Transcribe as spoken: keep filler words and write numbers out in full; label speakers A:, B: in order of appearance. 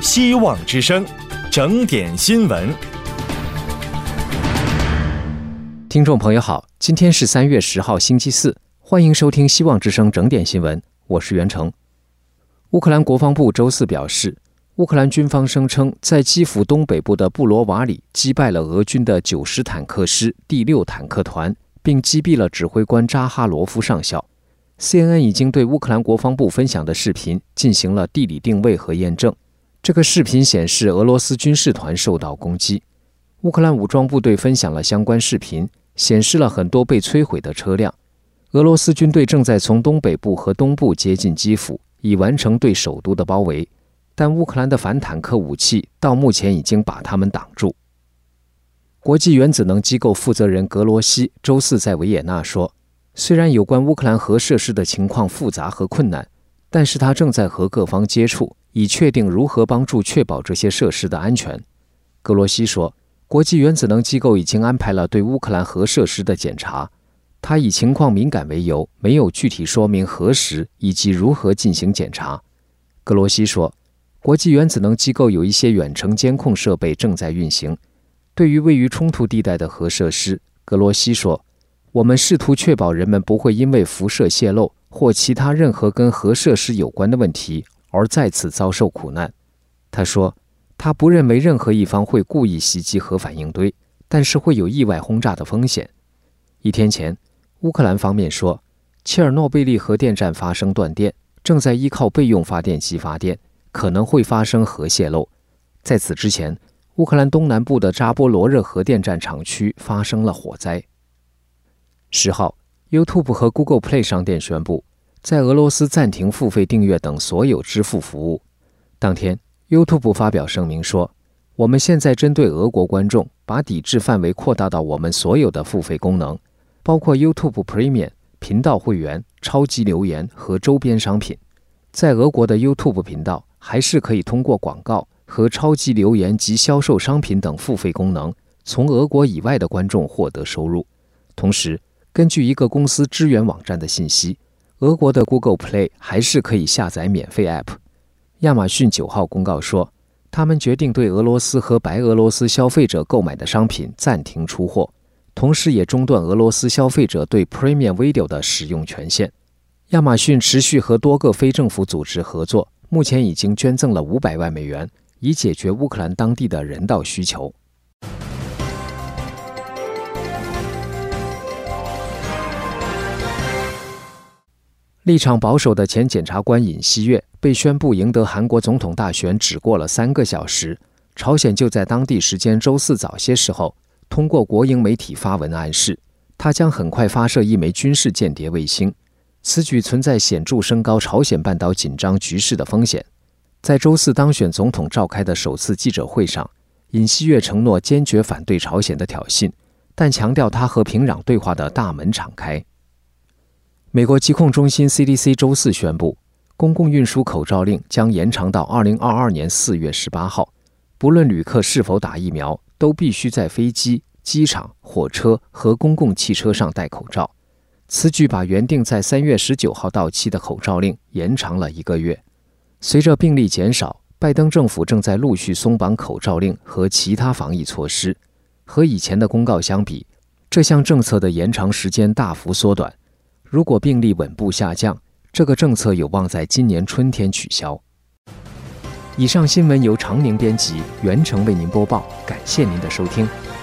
A: 希望之声，整点新闻。
B: 听众朋友好，今天是三月十号星期四，欢迎收听希望之声整点新闻，我是袁成。乌克兰国防部周四表示，乌克兰军方声称在基辅东北部的布罗瓦里击败了俄军的九十坦克师第六坦克团，并击毙了指挥官扎哈罗夫上校。C N N 已经对乌克兰国防部分享的视频进行了地理定位和验证。这个视频显示俄罗斯军事团受到攻击。乌克兰武装部队分享了相关视频，显示了很多被摧毁的车辆。俄罗斯军队正在从东北部和东部接近基辅，以完成对首都的包围。但乌克兰的反坦克武器到目前已经把他们挡住。国际原子能机构负责人格罗西周四在维也纳说，虽然有关乌克兰核设施的情况复杂和困难，但是他正在和各方接触，以确定如何帮助确保这些设施的安全。格罗西说，国际原子能机构已经安排了对乌克兰核设施的检查。他以情况敏感为由，没有具体说明何时以及如何进行检查。格罗西说，国际原子能机构有一些远程监控设备正在运行。对于位于冲突地带的核设施，格罗西说，我们试图确保人们不会因为辐射泄漏或其他任何跟核设施有关的问题而在此遭受苦难。他说，他不认为任何一方会故意袭击核反应堆，但是会有意外轰炸的风险。一天前，乌克兰方面说，切尔诺贝利核电站发生断电，正在依靠备用发电机发电，可能会发生核泄漏。在此之前，乌克兰东南部的扎波罗热核电站厂区发生了火灾。十号 YouTube 和 Google Play 商店宣布，在俄罗斯暂停付费订阅等所有支付服务。当天 YouTube 发表声明说，我们现在针对俄国观众，把抵制范围扩大到我们所有的付费功能，包括 YouTube Premium、 频道会员、超级留言和周边商品。在俄国的 YouTube 频道还是可以通过广告和超级留言及销售商品等付费功能，从俄国以外的观众获得收入。同时，根据一个公司支援网站的信息，俄国的 Google Play 还是可以下载免费 App。 亚马逊九号公告说，他们决定对俄罗斯和白俄罗斯消费者购买的商品暂停出货，同时也中断俄罗斯消费者对 Premium Video 的使用权限。亚马逊持续和多个非政府组织合作，目前已经捐赠了五百万美元，以解决乌克兰当地的人道需求。立场保守的前检察官尹锡悦被宣布赢得韩国总统大选只过了三个小时，朝鲜就在当地时间周四早些时候通过国营媒体发文暗示，他将很快发射一枚军事间谍卫星。此举存在显著升高朝鲜半岛紧张局势的风险。在周四当选总统召开的首次记者会上，尹锡悦承诺坚决反对朝鲜的挑衅，但强调他和平壤对话的大门敞开。美国疾控中心 C D C 周四宣布，公共运输口罩令将延长到二零二二年四月十八号，不论旅客是否打疫苗，都必须在飞机、机场、火车和公共汽车上戴口罩。此举把原定在三月十九号到期的口罩令延长了一个月。随着病例减少，拜登政府正在陆续松绑口罩令和其他防疫措施。和以前的公告相比，这项政策的延长时间大幅缩短。如果病例稳步下降，这个政策有望在今年春天取消。以上新闻由常宁编辑，袁成为您播报，感谢您的收听。